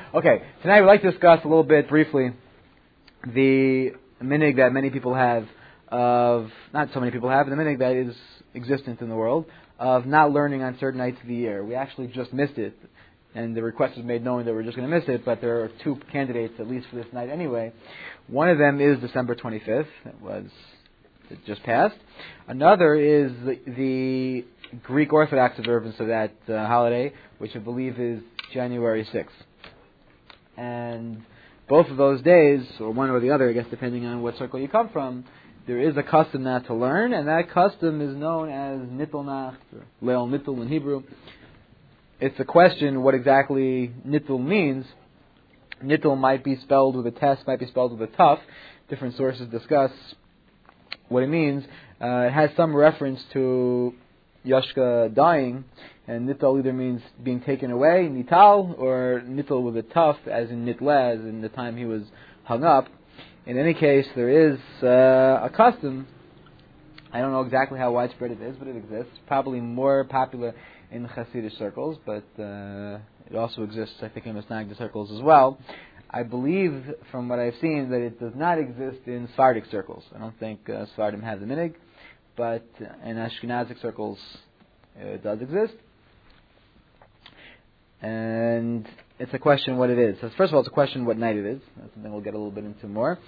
Okay, tonight we'd like to discuss a little bit briefly the minig that many people have of, not so many people have, but the minig that is existent in the world of not learning on certain nights of the year. We actually just missed it, and the request was made knowing that we're just going to miss it, but there are two candidates at least for this night anyway. One of them is December 25th. It just passed. Another is the Greek Orthodox observance of that holiday, which I believe is January 6th. And both of those days, or one or the other, I guess, depending on what circle you come from, there is a custom not to learn, and that custom is known as Nittul Nacht, or Leil Nittul in Hebrew. It's a question what exactly Nittul means. Nittul might be spelled with a tes, might be spelled with a tuf. Different sources discuss what it means. It has some reference to Yashka dying, and Nittul either means being taken away, Nital, or Nittul with a tuf, as in Nitla, as in the time he was hung up. In any case, there is a custom. I don't know exactly how widespread it is, but it exists. Probably more popular in Hasidic circles, but it also exists, I think, in Misnagdic circles as well. I believe, from what I've seen, that it does not exist in Sephardic circles. I don't think Sephardim have the minig, but in Ashkenazic circles it does exist. And it's a question what it is. So first of all, it's a question what night it is. That's something we'll get a little bit into more.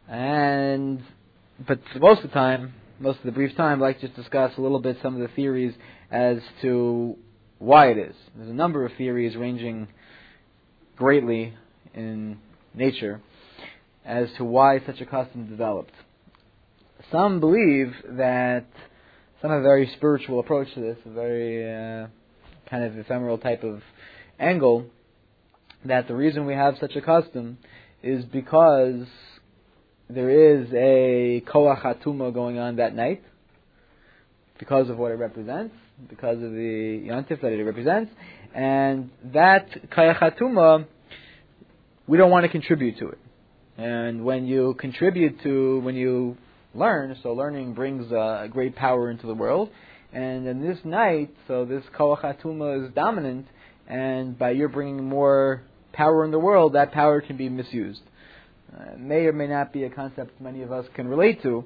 But most of the brief time, I'd like to just discuss a little bit some of the theories as to why it is. There's a number of theories ranging greatly in nature as to why such a custom developed. Some believe that some have a very spiritual approach to this, a very kind of ephemeral type of angle, that the reason we have such a custom is because there is a koach hatuma going on that night, because of what it represents, because of the yontif that it represents, and that koach hatuma, we don't want to contribute to it. And when you learn, so learning brings a great power into the world, and in this night, so this koach hatuma is dominant, and by your bringing more power in the world, that power can be misused. May or may not be a concept many of us can relate to.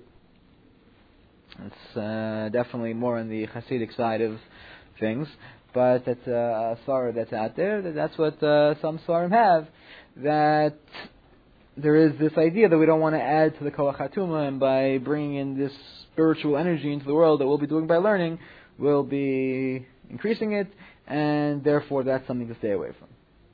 It's definitely more on the Hasidic side of things, but it's a svara that's out there. That's what some svarim have, that there is this idea that we don't want to add to the koach hatuma, and by bringing in this spiritual energy into the world that we'll be doing by learning, we'll be increasing it, and therefore that's something to stay away from.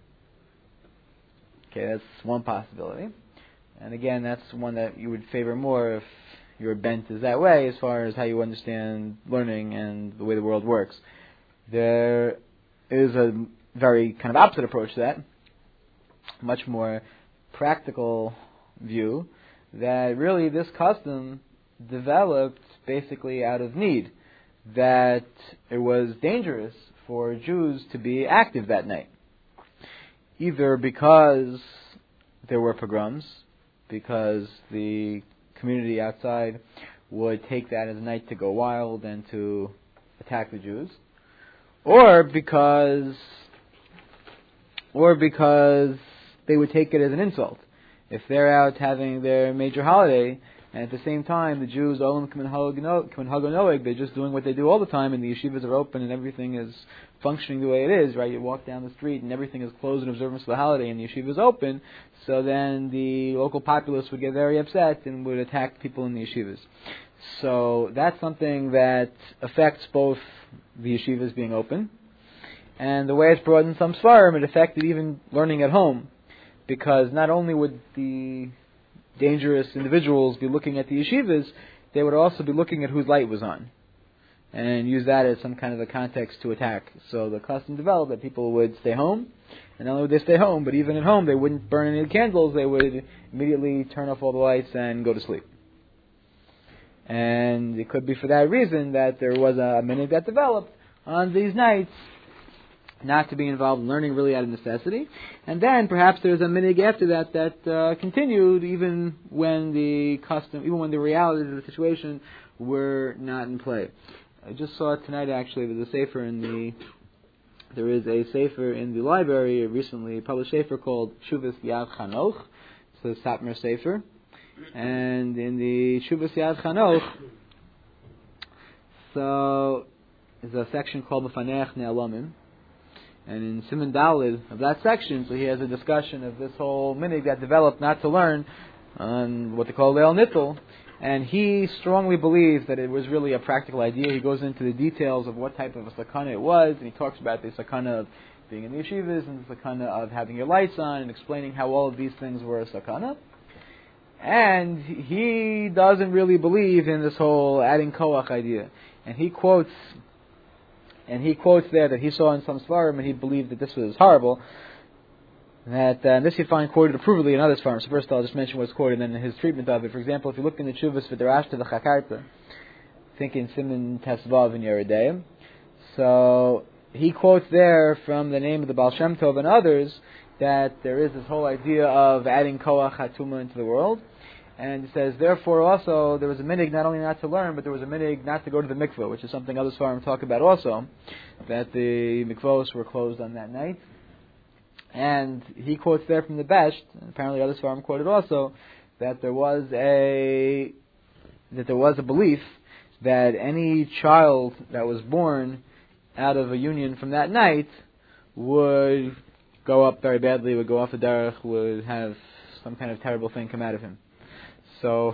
Okay, that's one possibility. And again, that's one that you would favor more if your bent is that way, as far as how you understand learning and the way the world works. There is a very kind of opposite approach to that, much more practical view, that really this custom developed basically out of need, that it was dangerous for Jews to be active that night, either because there were pogroms, because the community outside would take that as a night to go wild and to attack the Jews, or because they would take it as an insult. If they're out having their major holiday, and at the same time the Jews all in Noeg, they're just doing what they do all the time, and the yeshivas are open and everything is functioning the way it is, right? You walk down the street and everything is closed in observance of the holiday, and the yeshiva is open, so then the local populace would get very upset and would attack people in the yeshivas. So that's something that affects both the yeshivas being open, and the way it's brought in some svarim, it affected even learning at home, because not only would the dangerous individuals be looking at the yeshivas, they would also be looking at whose light was on, and use that as some kind of a context to attack. So the custom developed that people would stay home, and not only would they stay home, but even at home they wouldn't burn any candles, they would immediately turn off all the lights and go to sleep. And it could be for that reason that there was a minhag that developed on these nights not to be involved in learning really out of necessity. And then perhaps there's a minhag after that continued even when the realities of the situation were not in play. I just saw it tonight, actually. There's a sefer in the there is a sefer in the library, a recently published sefer called Tshuvas Yad Chanoch. It's a Satmar sefer. And in the Tshuvas Yad Chanoch, so there's a section called Mefanech Ne'alamim. And in Siman Daled of that section, so he has a discussion of this whole minig that developed not to learn on what they call Leil Nittel. And he strongly believes that it was really a practical idea. He goes into the details of what type of a sakana it was, and he talks about the sakana of being in the yeshivas, and the sakana of having your lights on, and explaining how all of these things were a sakana. And he doesn't really believe in this whole adding koach idea. And he quotes there that he saw in some svarim, and he believed that this was horrible. That this you find quoted approvably in other svarim. So first I'll just mention what's quoted, and then his treatment of it. For example, if you look in the Tshuvas for the Rash to the Chakarta, I think in Siman Tesvav in Yeridayim, so he quotes there from the name of the Baal Shem Tov and others that there is this whole idea of adding koach hatuma into the world. And he says, therefore also, there was a minig not only not to learn, but there was a minig not to go to the mikveh, which is something other svarim talk about also, that the mikvahs were closed on that night. And he quotes there from the Besht, and apparently other svarim quoted also, that there was a belief that any child that was born out of a union from that night would go up very badly, would go off the derech, would have some kind of terrible thing come out of him. So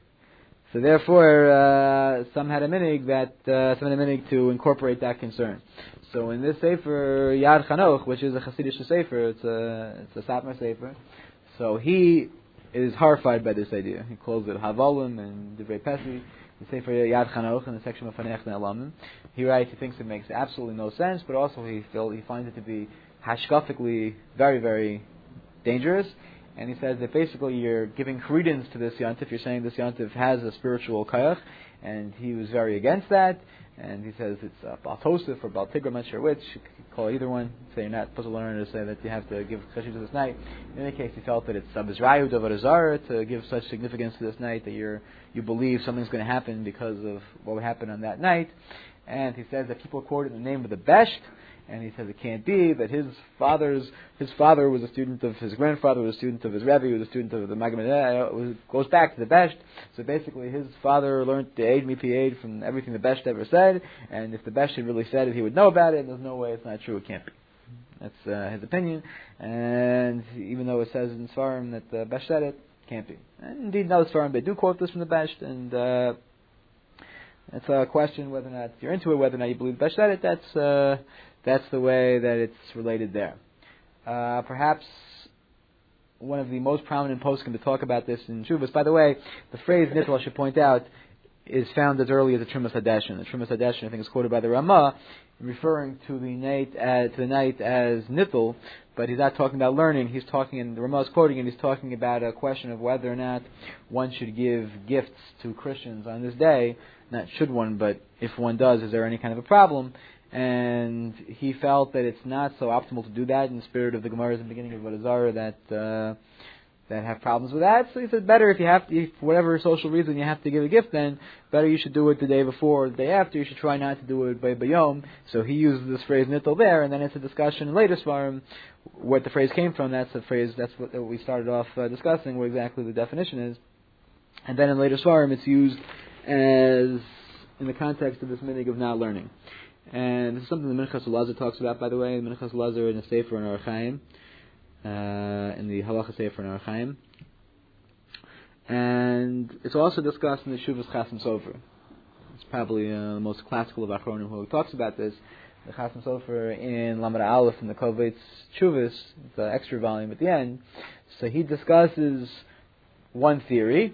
therefore, some had a minig to incorporate that concern. So in this sefer Yad Chanoch, which is a Hasidic sefer, it's a Satmar sefer. So he is horrified by this idea. He calls it Havalim and Divrei Pesi. The sefer Yad Chanoch in the section of Mefanech Ne'alamim. He writes, he thinks it makes absolutely no sense, but also he finds it to be hashkafically very, very dangerous. And he says that basically you're giving credence to this yontif. You're saying this yontif has a spiritual kayach, and he was very against that. And he says it's Baal Tosef or Baal Tigra, I'm not sure which. You could call either one. Say you're not supposed to learn to say that you have to give cheshire to this night. In any case, he felt that it's Abizrayu Davar Azara to give such significance to this night that you believe something's going to happen because of what would happen on that night. And he says that people quoted the name of the Besht. And he says it can't be that his father was a student of his grandfather, was a student of his Rebbe, was a student of the Maggid It goes back to the Besht. So basically his father learned the Eid Mipi Eid from everything the Besht ever said, and if the Besht had really said it, he would know about it, and there's no way it's not true, it can't be. That's his opinion, and even though it says in Svarim that the Besht said it can't be. And indeed, in other Svarim they do quote this from the Besht, and it's a question whether or not you're into it, whether or not you believe the Besht said it, that's the way that it's related there. Perhaps one of the most prominent poskim to talk about this in Shuvas. By the way, the phrase nittel, I should point out, is found as early as the Trumas Hadeshin. The Trumas Hadeshin, I think, is quoted by the Ramah, referring to the night as nittel, but he's not talking about learning. He's talking, and the Ramah is quoting, and he's talking about a question of whether or not one should give gifts to Christians on this day. Not should one, but if one does, is there any kind of a problem? And he felt that it's not so optimal to do that in the spirit of the Gemaras in the beginning of Vodazara that have problems with that. So he said, better if for whatever social reason you have to give a gift, then better you should do it the day before or the day after. You should try not to do it by Bayom. So he uses this phrase nittel there, and then it's a discussion in later Svarim what the phrase came from. That's the phrase, that's what we started off discussing, what exactly the definition is. And then in later Svarim it's used as in the context of this minig of not learning. And this is something the Minchas Elazar talks about, by the way. The Minchas Elazar in the Sefer in Orach Chaim, in the Halacha Sefer in Orach Chaim. And it's also discussed in the Shuvas Chasam Sofer. It's probably the most classical of Achronim who talks about this. The Chasam Sofer in Lamed Aleph in the Kovetz Shuvas, the extra volume at the end. So he discusses one theory.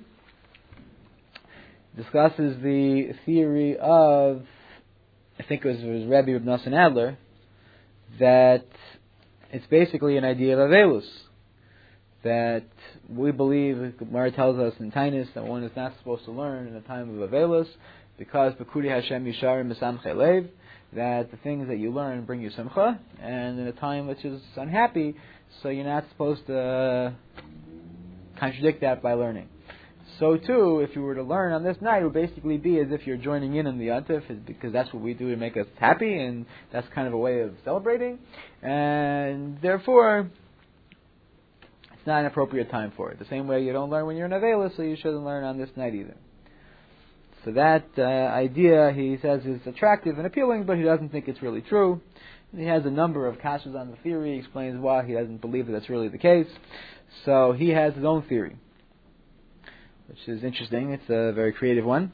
Discusses the theory of, I think it was Rabbi Reb Nosson Adler, that it's basically an idea of Avelus. That we believe, Gemara tells us in Tainus, that one is not supposed to learn in a time of Avelus, because B'kudi Hashem Yisharim B'samche Lev, that the things that you learn bring you simcha, and in a time which is unhappy, so you're not supposed to contradict that by learning. So too, if you were to learn on this night, it would basically be as if you're joining in on the Yontif, because that's what we do to make us happy, and that's kind of a way of celebrating, and therefore, it's not an appropriate time for it. The same way you don't learn when you're in Avela, so you shouldn't learn on this night either. So that idea, he says, is attractive and appealing, but he doesn't think it's really true. And he has a number of kashas on the theory. He explains why he doesn't believe that that's really the case. So he has his own theory, which is interesting. It's a very creative one.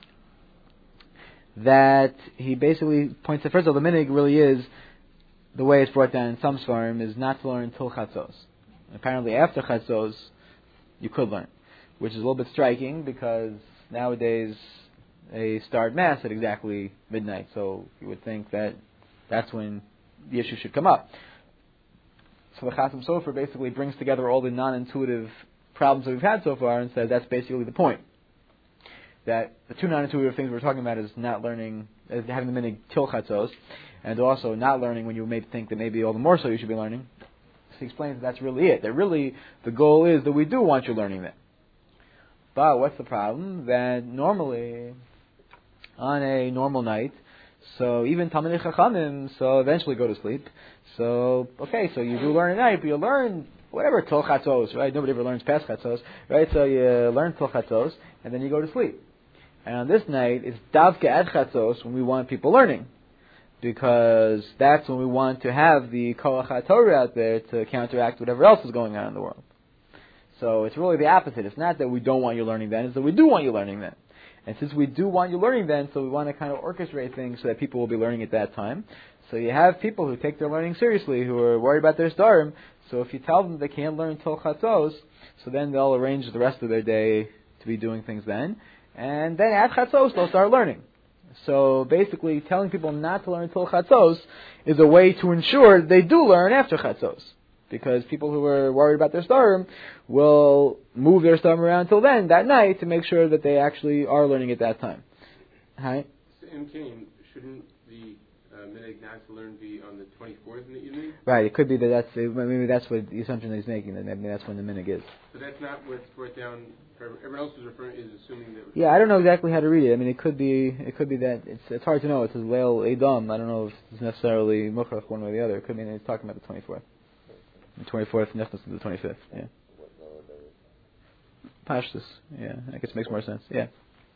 That he basically points out, first of all, the minig really is, the way it's brought down in some svarim, is not to learn until chatzos. Apparently after chatzos, you could learn, which is a little bit striking, because nowadays they start mass at exactly midnight, so you would think that that's when the issue should come up. So the Chasam Sofer basically brings together all the non-intuitive problems that we've had so far and says that's basically the point. That the two non-intuitive things we're talking about is not learning, having the minig till chatzos, and also not learning when you may think that maybe all the more so you should be learning. So he explains that that's really it. That really the goal is that we do want you learning that. But what's the problem? That normally, on a normal night, so even Talmidei Chachamim, so eventually go to sleep. So, okay, so you do learn at night, but you learn whatever, till chatzos, right? Nobody ever learns past chatzos, right? So you learn till chatzos, and then you go to sleep. And on this night, it's davke at chatzos when we want people learning. Because that's when we want to have the Koach HaTorah out there to counteract whatever else is going on in the world. So it's really the opposite. It's not that we don't want you learning then, it's that we do want you learning then. And since we do want you learning then, so we want to kind of orchestrate things so that people will be learning at that time. So you have people who take their learning seriously, who are worried about their starim. So if you tell them they can't learn till chatzos, so then they'll arrange the rest of their day to be doing things then. And then at chatzos, they'll start learning. So basically, telling people not to learn till chatzos is a way to ensure that they do learn after chatzos. Because people who are worried about their starim will move their starim around till then, that night, to make sure that they actually are learning at that time. Hi? So in Kane, shouldn't the minig not to learn be on the 24th in the evening? Right, it could be that maybe that's what the assumption that he's making, that maybe that's when the minig is. So that's not what's brought down. Everyone else is assuming that. Yeah, I don't know exactly how to read it. I mean, it could be that it's hard to know. It says Leil Edom. I don't know if it's necessarily Mukhrach one way or the other. It could mean it's talking about the 24th. The 24th, Nechnas to the 25th. Yeah. Pashtus. Yeah, I guess it makes more sense. Yeah.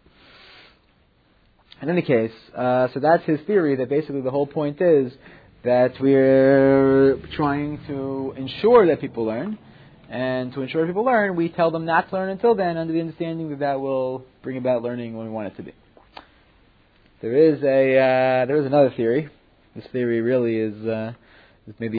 In any case, so that's his theory, that basically the whole point is that we're trying to ensure that people learn, and to ensure people learn, we tell them not to learn until then, under the understanding that that will bring about learning when we want it to be. There is another theory. This theory really is maybe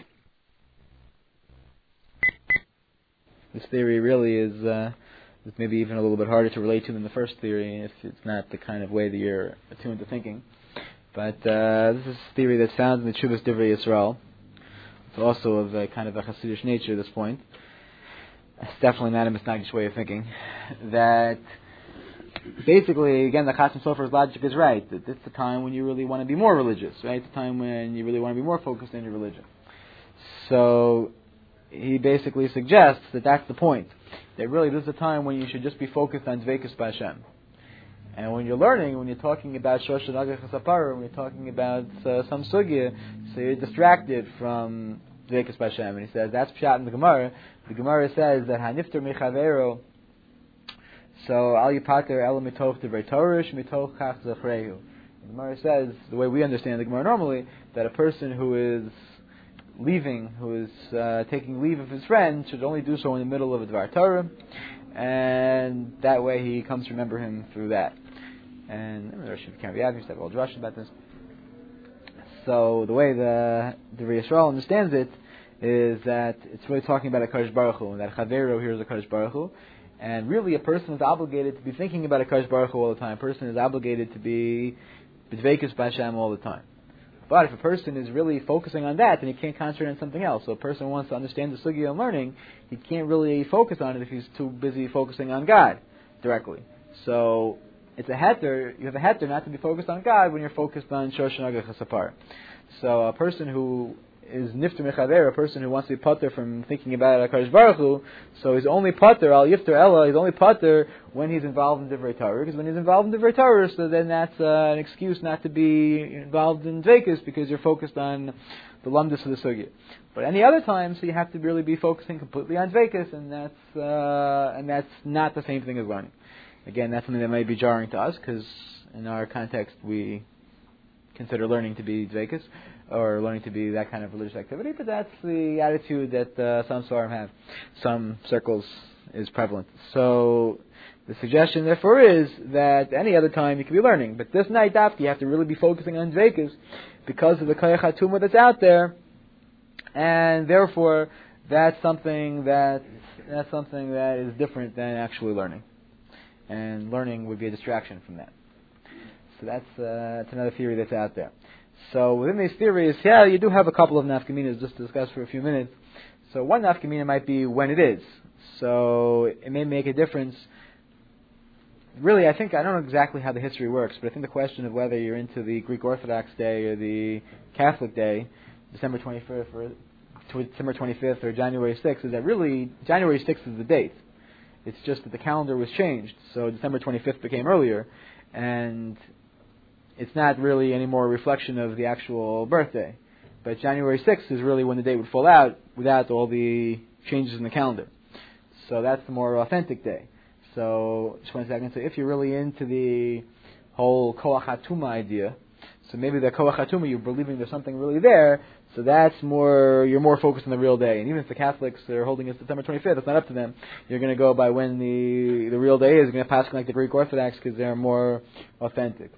even a little bit harder to relate to than the first theory, if it's not the kind of way that you're attuned to thinking. But this is a theory that's found in the Tshuvas Divrei Yisrael. It's also of a kind of a Hasidic nature at this point. It's definitely not a Misnagish way of thinking. That basically, again, the Chasam Sofer's logic is right. That it's the time when you really want to be more religious, right? It's the time when you really want to be more focused on your religion. So he basically suggests that that's the point. That really this is a time when you should just be focused on Dveikus B'Hashem. And when you're learning, when you're talking about Shosh Nagach HaSapara, when you're talking about some sugya, so you're distracted from Dveikus B'Hashem. And he says, that's Pshat in the Gemara. The Gemara says that Hanifter Mechavero, so Al Yipater Ela Mitoch Divrei Torah Mitoch Chach Zachrehu. The Gemara says, the way we understand the Gemara normally, that a person who is leaving, who is taking leave of his friend, should only do so in the middle of a Dvar Torah, and that way he comes to remember him through that. And Rosh Hashanah used to have all drush about this. So the way the Divrei Yisrael understands it is that it's really talking about a Kadosh Baruch Hu, and that Chavero here is a Kadosh Baruch Hu, and really a person is obligated to be thinking about a Kadosh Baruch Hu all the time. A person is obligated to be B'dveikus B'Hashem all the time. But if a person is really focusing on that, then he can't concentrate on something else. So a person wants to understand the sugya and learning, he can't really focus on it if he's too busy focusing on God directly. So it's a heter, you have a heter not to be focused on God when you're focused on Shosh Nagach HaSapar. So a person who is nifter mechaver, a person who wants to be pater from thinking about HaKadosh Baruch Hu, so he's only pater, al yifter ella, he's only pater when he's involved in Divrei Torah, because when he's involved in Divrei Torah, so then that's an excuse not to be involved in Dveikus, because you're focused on the lumdus of the sugya. But any other time, so you have to really be focusing completely on Dveikus, and that's not the same thing as learning. Again, that's something that might be jarring to us, because in our context we consider learning to be Dveikus, or learning to be that kind of religious activity, but that's the attitude that some Svarim have, some circles is prevalent. So the suggestion therefore is that any other time you can be learning, but this night after you have to really be focusing on Dveikus because of the Koyach HaTumah that's out there, and therefore that's something that is different than actually learning, and learning would be a distraction from that. So that's another theory that's out there. So within these theories, you do have a couple of nafkaminas just to discuss for a few minutes. So one nafkamina might be when it is. So it may make a difference. Really, I don't know exactly how the history works, but I think the question of whether you're into the Greek Orthodox day or the Catholic day, December 25th or January 6th, is that really January 6th is the date. It's just that the calendar was changed, so December 25th became earlier, and it's not really any more a reflection of the actual birthday. But January 6th is really when the date would fall out without all the changes in the calendar. So that's the more authentic day. So just one second. So if you're really into the whole Koach HaTumah idea, so maybe the Koach HaTumah, you're believing there's something really there, so that's you're more focused on the real day. And even if the Catholics are holding it September 25th, it's not up to them. You're going to go by when the real day is. You're going to pass like the Greek Orthodox because they're more authentic.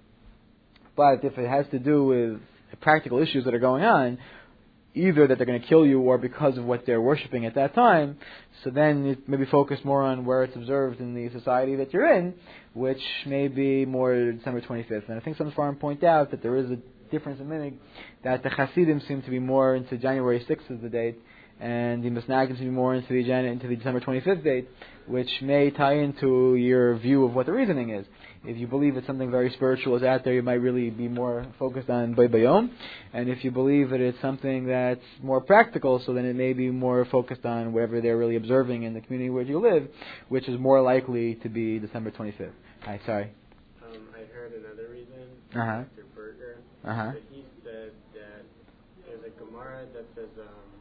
But if it has to do with practical issues that are going on, either that they're going to kill you or because of what they're worshipping at that time, so then you maybe focus more on where it's observed in the society that you're in, which may be more December 25th. And I think some Sfarim point out that there is a difference in minig, that the Hasidim seem to be more into January 6th as the date, and the Misnagim seem to be more into the December 25th date, which may tie into your view of what the reasoning is. If you believe that something very spiritual is out there, you might really be more focused on Bay Bayom. And if you believe that it's something that's more practical, so then it may be more focused on whatever they're really observing in the community where you live, which is more likely to be December 25th. Hi, sorry. I heard another reason, Uh-huh. Dr. Berger, Uh-huh. but he said that there's a Gemara that says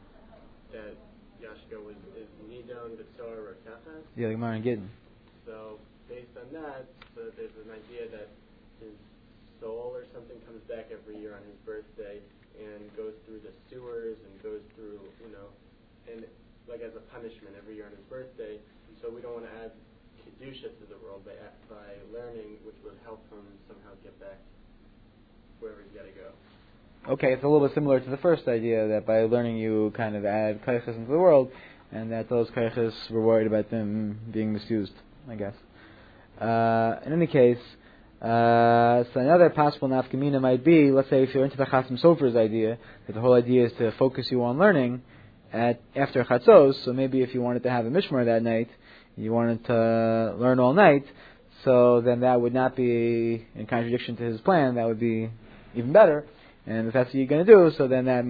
that Yashka is Nidon B'Tzor Rakachas. Yeah, the Gemara in Gittin. So based on that, so there's an idea that his soul or something comes back every year on his birthday and goes through the sewers and goes through, and like as a punishment every year on his birthday. So we don't want to add Kedusha to the world by learning, which would help him somehow get back wherever he's got to go. Okay, it's a little bit similar to the first idea that by learning you kind of add kaiches into the world, and that those kaiches were worried about them being misused, I guess. In any case, so another possible nafkamina might be, let's say if you're into the Chasam Sofer's idea, that the whole idea is to focus you on learning after Chatzos, so maybe if you wanted to have a mishmar that night, you wanted to learn all night, so then that would not be in contradiction to his plan, that would be even better. And if that's what you're going to do, so then that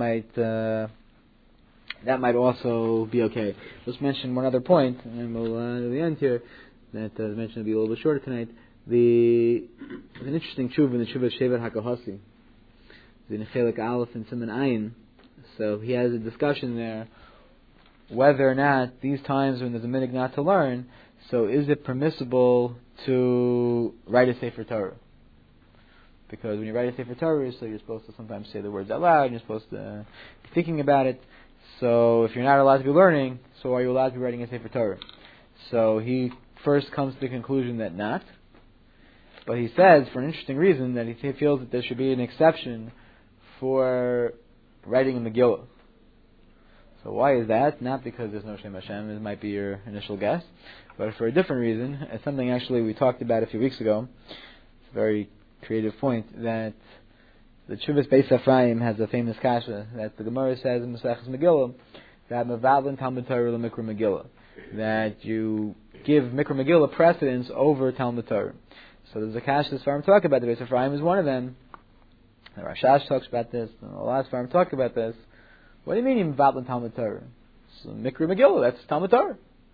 might also be okay. Let's mention one other point, and then we'll to the end here. That I mentioned will be a little bit shorter tonight. There's an interesting tshuva in the tshuva of Shevet HaKohasi, in Chelik Aleph and Siman Ayin. So he has a discussion there whether or not these times when there's a minig not to learn, so is it permissible to write a Sefer Torah? Because when you write a Sefer Torah, so you're supposed to sometimes say the words out loud, and you're supposed to be thinking about it. So if you're not allowed to be learning, so are you allowed to be writing a Sefer Torah? So he first comes to the conclusion that not. But he says, for an interesting reason, that he feels that there should be an exception for writing a Megillah. So why is that? Not because there's no Shem Hashem, it might be your initial guess, but for a different reason. It's something actually we talked about a few weeks ago. It's a very creative point, that the Tshuvas Beis Ephraim has a famous kasha that the Gemara says in Maseches Megillah that Mevadlin Talmud Torah LeMikra Megillah, that you give Mikra Megillah precedence over Talmud Torah. So there's a kasha the Sfarim talk about. The Beis Ephraim is one of them. The Rashash talks about this, and a lot of Sfarim talk about this. What do you mean Mvatlan Talmud Torah? So Mikra Megillah, that's Talmud Torah.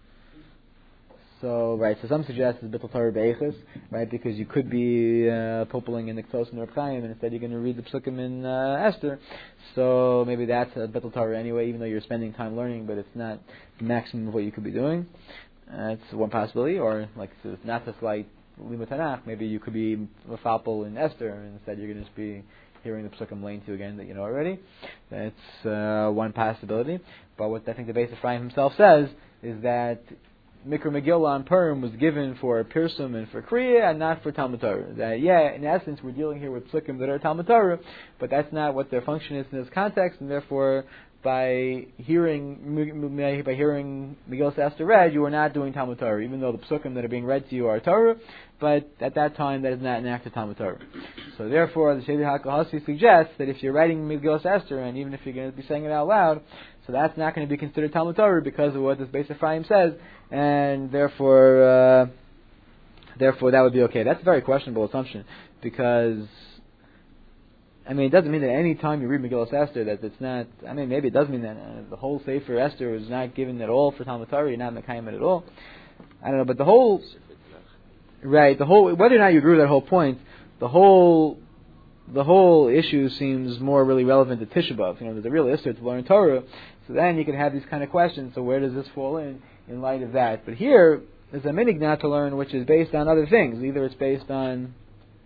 So, right, so some suggest it's Bittul Torah Be'echus, right, because you could be popeling in the Ktos and Reb Chaim, and instead you're going to read the Psukim in Esther. So maybe that's a Bittul Torah anyway, even though you're spending time learning, but it's not the maximum of what you could be doing. That's one possibility. Or, like, so it's not a slight Limud Tanakh, maybe you could be a Falpel in Esther, and instead you're going to just be hearing the Psukim lane to again that you know already. That's one possibility. But what I think the Beis Ephraim himself says is that Mikra Megillah on Purim was given for Pirsum and for Kriya and not for Talmud Torah. That, in essence, we're dealing here with Psukim that are Talmud Torah, but that's not what their function is in this context, and therefore, by hearing Megillah Esther read, you are not doing Talmud Torah, even though the Psukim that are being read to you are Torah, but at that time, that is not an act of Talmud Torah. So therefore, the Shedi HaKahasi suggests that if you're writing Megillah Esther, and even if you're going to be saying it out loud, so that's not going to be considered Talmud Torah because of what this Beis Ephraim says, and therefore that would be okay. That's a very questionable assumption, because it doesn't mean that any time you read Megillah Esther that it's not. Maybe it does mean that the whole Sefer Esther is not given at all for Talmud Torah. You're not Mekayim it at all. I don't know, but the whole whether or not you agree with that whole point, the whole issue seems more really relevant to Tisha B'Av. There's a real issue to learn Torah, so then you can have these kind of questions. So where does this fall in light of that? But here there's a minig not to learn, which is based on other things. Either it's based on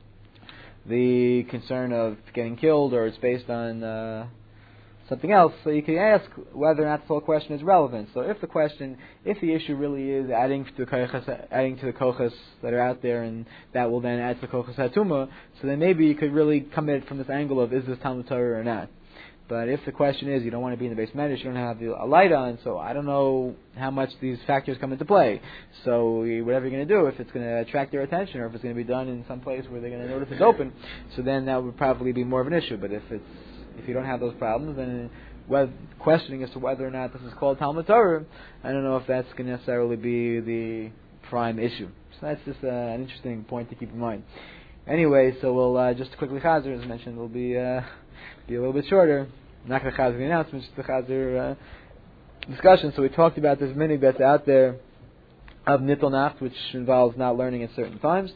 the concern of getting killed, or it's based on something else. So you can ask whether or not the whole question is relevant. So if the issue really is adding to the kochas that are out there, and that will then add to the kochas hatuma, so then maybe you could really come at it from this angle of, is this Talmud Torah or not? But if the question is, you don't want to be in the base medrash, you don't have a light on, so I don't know how much these factors come into play. So whatever you're going to do, if it's going to attract their attention, or if it's going to be done in some place where they're going to notice it's open, so then that would probably be more of an issue. But if you don't have those problems, then questioning as to whether or not this is called Talmud Torah, I don't know if that's going to necessarily be the prime issue. So that's just an interesting point to keep in mind. Anyway, so we'll just quickly chazer, as mentioned, will be a little bit shorter. Not going to chazer the announcements, just the chazer discussion. So we talked about this minig that's out there of Nittel Nacht, which involves not learning at certain times.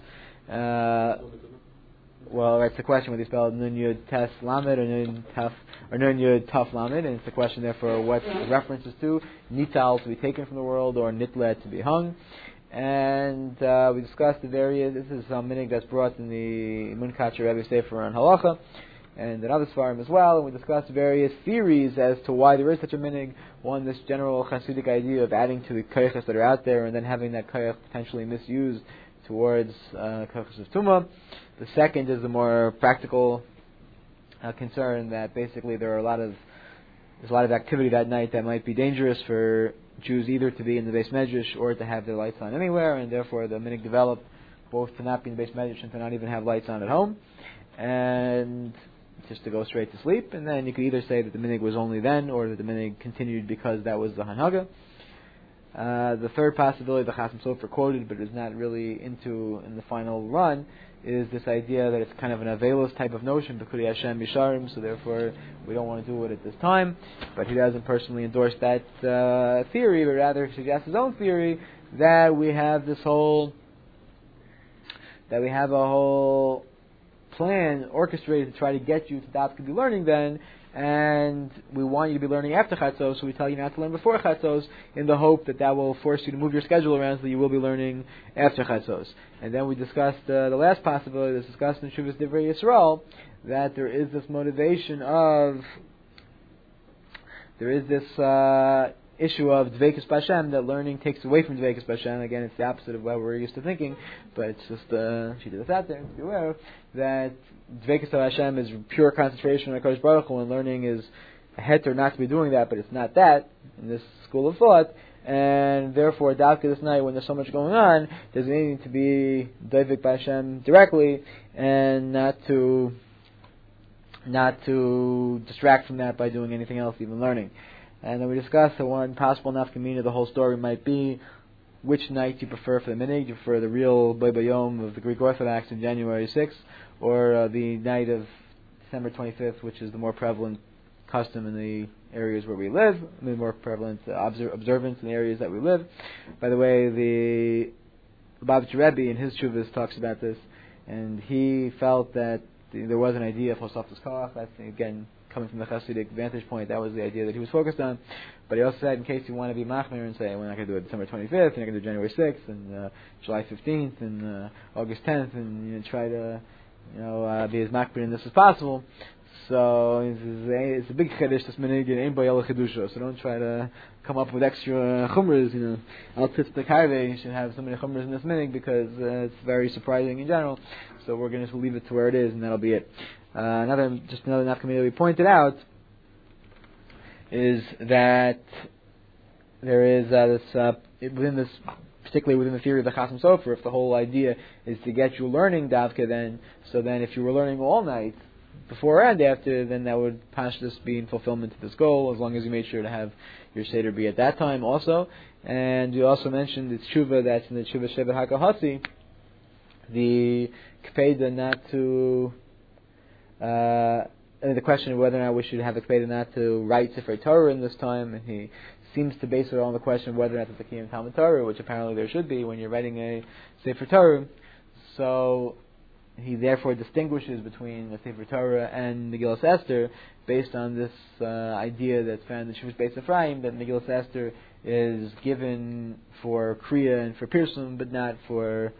Well, that's the question whether you spell Nun Yud Tes Lamed or Nun Yud Taf Lamed, and it's the question therefore what the references to Nital to be taken from the world or Nitlet to be hung. And we discussed the various. This is some minig that's brought in the Munkacher Rebbe Sefer on Halacha, and in other Sfarim as well. And we discussed various theories as to why there is such a minig. One, this general Hasidic idea of adding to the koyches that are out there, and then having that koyach potentially misused towards koyches of Tumah. The second is the more practical concern that basically there's a lot of activity that night that might be dangerous for Jews either to be in the Beis Medrash or to have their mics on anywhere, and therefore the minig developed both to not be in the Beis Medrash and to not even have lights on at home, and just to go straight to sleep. And then you could either say that the minig was only then, or that the minig continued because that was the Hanhaga. The third possibility, the Chasam Sofer quoted, but is not really in the final run, is this idea that it's kind of an Avelos type of notion, B'Kuri Hashem Yisharim, so therefore we don't want to do it at this time. But he doesn't personally endorse that theory, but rather suggests his own theory that we have a whole plan orchestrated to try to get you to Dafka be learning then, and we want you to be learning after Chatzos, so we tell you not to learn before Chatzos in the hope that will force you to move your schedule around so that you will be learning after Chatzos. And then we discussed the last possibility that's discussed in Shuvas Divrei Yisrael, that there is this motivation issue of Dveikus B'Hashem, that learning takes away from Dveikus B'Hashem. Again, it's the opposite of what we're used to thinking, but it's just she did this out there to be aware of, that Dveikus B'Hashem is pure concentration on HaKadosh Baruch Hu, and learning is a heter not to be doing that, but it's not that in this school of thought. And therefore, Davka this night, when there's so much going on, there's needing to be Dveikus B'Hashem directly, and not to distract from that by doing anything else, even learning. And then we discussed that one possible nafkamina of the whole story might be which night you prefer for the minig. You prefer the real Boi Bayom of the Greek Orthodox in January 6th, or the night of December 25th, which is the more prevalent custom in the areas where we live, more prevalent observance in the areas that we live. By the way, the Lubavitcher Rebbe in his Chuvas talks about this, and he felt that there was an idea of Hosaftas Koach. That's, again, coming from the Hasidic vantage point, that was the idea that he was focused on. But he also said, in case you want to be machmir and say, we're not going to do it December 25th, we're not going to do January 6th, and July 15th, and August 10th, and try to be as machmir in this as possible. So it's a big chiddush, this minig, and ain't bayal chidusha. So don't try to come up with extra chumras. Al tzitz the karve, you should have so many chumras in this minig because it's very surprising in general. So we're going to leave it to where it is, and that'll be it. Another nafkamina that we pointed out is that there is particularly within the theory of the Chasam Sofer, if the whole idea is to get you learning davka, then if you were learning all night, before and after, then that would pashtus be in fulfillment to this goal, as long as you made sure to have your Seder be at that time also. And you also mentioned the tshuva that's in the tshuva Shevet HaKahasi, the kpeda not to, the question of whether or not we should have the kpeda not to write Sefer Torah in this time, and he seems to base it on the question of whether or not there's a Kiyam Talmud Torah, which apparently there should be when you're writing a Sefer Torah. So he therefore distinguishes between the Sefer Torah and Megillas Esther based on this idea that's found in Shuvas Beis Ephraim, that Megillas Esther is given for Kriya and for Pirsum, but not for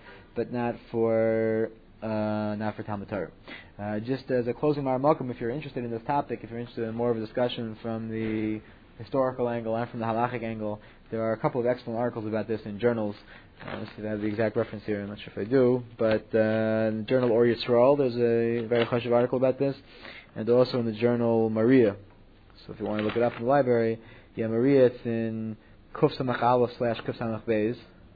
Talmud Torah. Just as a closing Malkum, if you're interested in this topic, if you're interested in more of a discussion from the historical angle and from the halachic angle, there are a couple of excellent articles about this in journals. Let's see if I have the exact reference here. I'm not sure if I do, but in the journal Or Yisrael, there's a very chashuv article about this, and also in the journal Maria. So if you want to look it up in the library, Maria, it's in Kuf Samach Aleph / Kuf Samach Beis,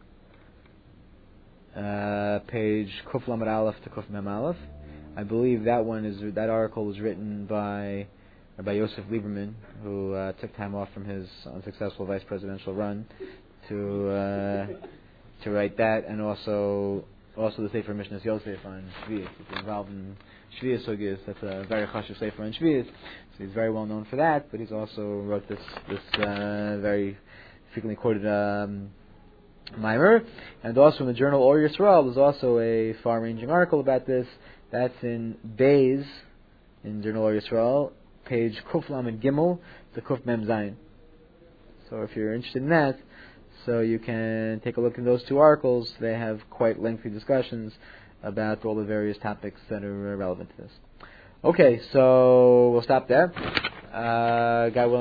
page Kuf Lamed Aleph to Kuf Mem Aleph. I believe that article was written by Yosef Lieberman, who took time off from his unsuccessful vice presidential run to write that, and also the Sefer Mishnas Yosef on Shvius. He's involved in Shvius Sugis. That's a very chashuv Sefer on Shvius. So he's very well known for that, but he's also wrote this very frequently quoted mimer. And also in the journal Or Yisrael, there's also a far-ranging article about this. That's in Beis, in journal Or Yisrael, page Kuf Lamed Gimel to Kuf Mem Zayin. So if you're interested in that, so you can take a look in those two articles. They have quite lengthy discussions about all the various topics that are relevant to this. Okay, so we'll stop there. God willing.